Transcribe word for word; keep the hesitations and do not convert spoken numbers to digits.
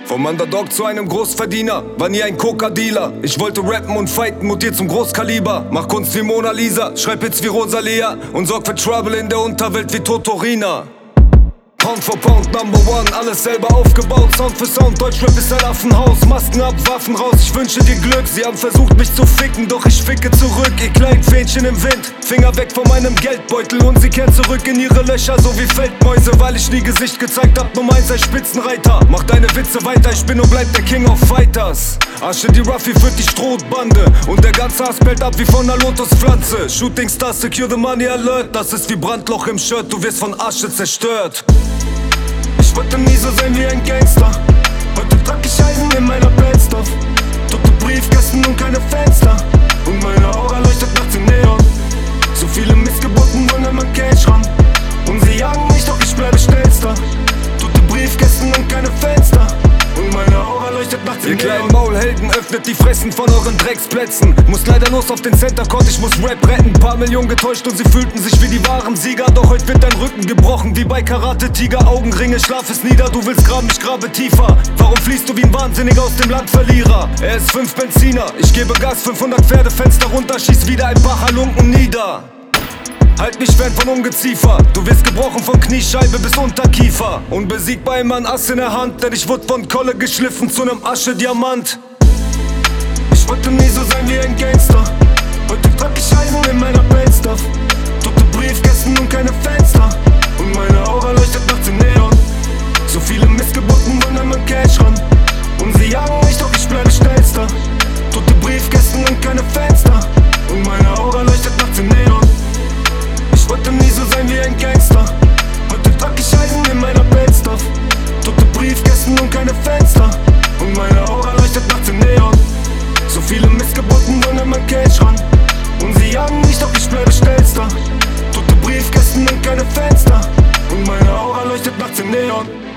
Vom Underdog zu einem Großverdiener, war nie ein Coca-Dealer. Ich wollte rappen und fighten, mutiert zum Großkaliber. Mach Kunst wie Mona Lisa, schreib Hits wie Rosalia und sorg für Trouble in der Unterwelt wie Totorina. Pound for Pound, Number One, alles selber aufgebaut. Sound für Sound, Deutschrap ist ein Affenhaus. Masken ab, Waffen raus, ich wünsche dir Glück. Sie haben versucht mich zu ficken, doch ich ficke zurück. Ihr kleinen Fähnchen im Wind, Finger weg von meinem Geldbeutel. Und sie kehren zurück in ihre Löcher, so wie Feldmäuse. Weil ich nie Gesicht gezeigt hab, Nummer eins ein Spitzenreiter. Mach deine Witze weiter, ich bin und bleib der King of Fighters. Asche die Ruffy führt die Strohbande und der ganze Hass bellt ab wie von einer Lotuspflanze. Shooting Star, secure the money alert. Das ist wie Brandloch im Shirt, du wirst von Asche zerstört. Ich wollte nie so sein wie ein Gangster. Heute trag ich Eisen in meiner Bandstuff. Tote Briefkästen und keine Fenster. Und meine Aura leuchtet nachts im Neon. So viele Missgeburten wollen an mein Cage ran. Und sie jagen mich, doch ich bleibe schnellster. Tote Briefkästen und keine Fenster. Und meine Aura leuchtet nachts im Neon. Ihr kleinen Maulhelden, öffnet die Fressen von euren Drecksplätzen. Muss leider los auf den Center Court, ich muss Rap retten. Paar Millionen getäuscht und sie fühlten sich wie die wahren Sieger. Doch heute wird dein Rücken gebrochen, wie bei Karate Tiger. Augenringe, schlaf es nieder, du willst graben, ich grabe tiefer. Warum fließt du wie ein Wahnsinniger aus dem Land Verlierer? Er ist fünf Benziner, ich gebe Gas, fünfhundert Pferde, Fenster runter, schieß wieder ein paar Halunken nieder. Halt mich fern von Ungeziefer, du wirst gebrochen von Kniescheibe bis Unterkiefer. Unbesiegbar immer ein Ass in der Hand, denn ich wurde von Kolle geschliffen zu nem Asche-Diamant. Ich wollte nie so sein wie ein Gangster. Heute trag ich Eisen in meiner Bandstuff. Tote Briefkästen und keine Fenster. Und meine Aura leuchtet nachts im Neon. So viele Missgeburten wollen an mein Cash ran. Und sie jagen mich, doch ich bleibe schnellster. Tote Briefkästen und keine Fenster. Und meine Aura leuchtet nachts im Neon. Ich wollte nie so sein wie ein Gangster. Heute trag ich Eisen in meiner Bandstuff. Tote Briefkästen und keine Fenster. Und meine Aura leuchtet nachts im Neon. So viele Missgeburten wollen an mein Cage ran. Und sie jagen mich, doch ich bleibe schnellster. Tote Briefkästen und keine Fenster. Und meine Aura leuchtet nachts im Neon.